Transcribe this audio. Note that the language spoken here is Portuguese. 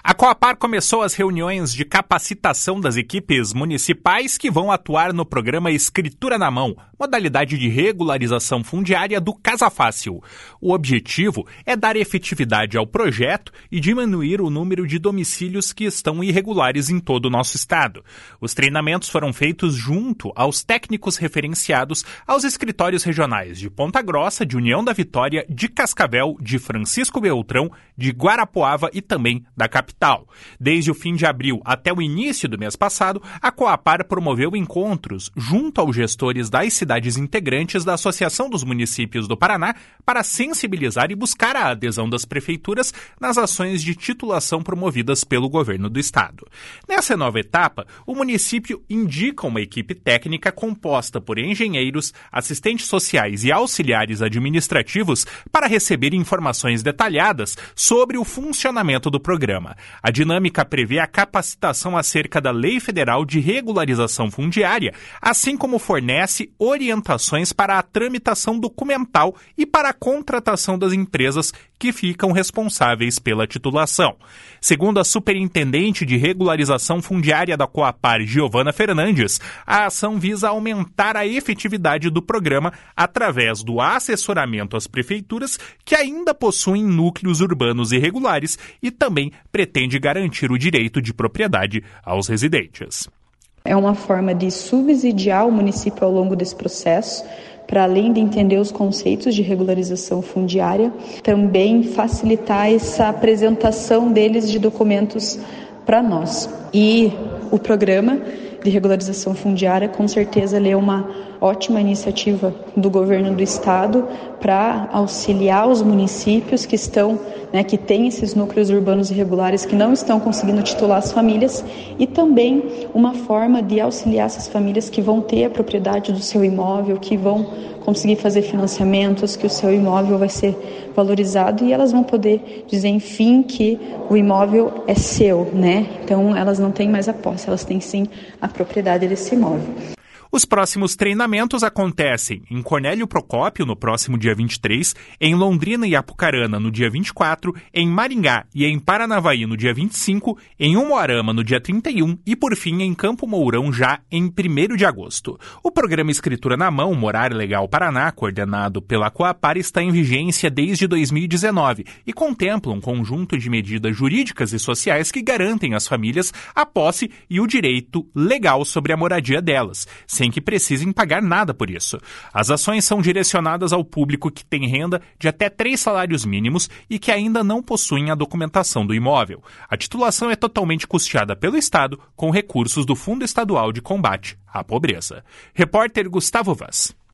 A Coapar começou as reuniões de capacitação das equipes municipais que vão atuar no programa Escritura na Mão, modalidade de regularização fundiária do Casa Fácil. O objetivo é dar efetividade ao projeto e diminuir o número de domicílios que estão irregulares em todo o nosso estado. Os treinamentos foram feitos junto aos técnicos referenciados aos escritórios regionais de Ponta Grossa, de União da Vitória, de Cascavel, de Francisco Beltrão, de Guarapuava e também da capital. Desde o fim de abril até o início do mês passado, a Coapar promoveu encontros junto aos gestores das cidades integrantes da Associação dos Municípios do Paraná para sensibilizar e buscar a adesão das prefeituras nas ações de titulação promovidas pelo governo do estado. Nessa nova etapa, o município indica uma equipe técnica composta por engenheiros, assistentes sociais e auxiliares administrativos para receber informações detalhadas sobre o funcionamento do programa. A dinâmica prevê a capacitação acerca da Lei Federal de Regularização Fundiária, assim como fornece orientações para a tramitação documental e para a contratação das empresas que ficam responsáveis pela titulação. Segundo a superintendente de regularização fundiária da Coapar, Giovana Fernandes, a ação visa aumentar a efetividade do programa através do assessoramento às prefeituras que ainda possuem núcleos urbanos irregulares e também pretende garantir o direito de propriedade aos residentes. É uma forma de subsidiar o município ao longo desse processo, para além de entender os conceitos de regularização fundiária, também facilitar essa apresentação deles de documentos para nós. E o programa de regularização fundiária, com certeza, ele é uma ótima iniciativa do governo do estado para auxiliar os municípios que estão, que têm esses núcleos urbanos irregulares que não estão conseguindo titular as famílias e também uma forma de auxiliar essas famílias que vão ter a propriedade do seu imóvel, que vão conseguir fazer financiamentos, que o seu imóvel vai ser valorizado e elas vão poder dizer, enfim, que o imóvel é seu, Então, elas não têm mais a posse, elas têm sim a propriedade desse imóvel. Os próximos treinamentos acontecem em Cornélio Procópio, no próximo dia 23, em Londrina e Apucarana, no dia 24, em Maringá e em Paranavaí, no dia 25, em Umuarama, no dia 31 e, por fim, em Campo Mourão, já em 1º de agosto. O programa Escritura na Mão, Morar Legal Paraná, coordenado pela Coapar, está em vigência desde 2019 e contempla um conjunto de medidas jurídicas e sociais que garantem às famílias a posse e o direito legal sobre a moradia delas, sem que precisem pagar nada por isso. As ações são direcionadas ao público que tem renda de até 3 salários mínimos e que ainda não possuem a documentação do imóvel. A titulação é totalmente custeada pelo Estado com recursos do Fundo Estadual de Combate à Pobreza. Repórter Gustavo Vaz.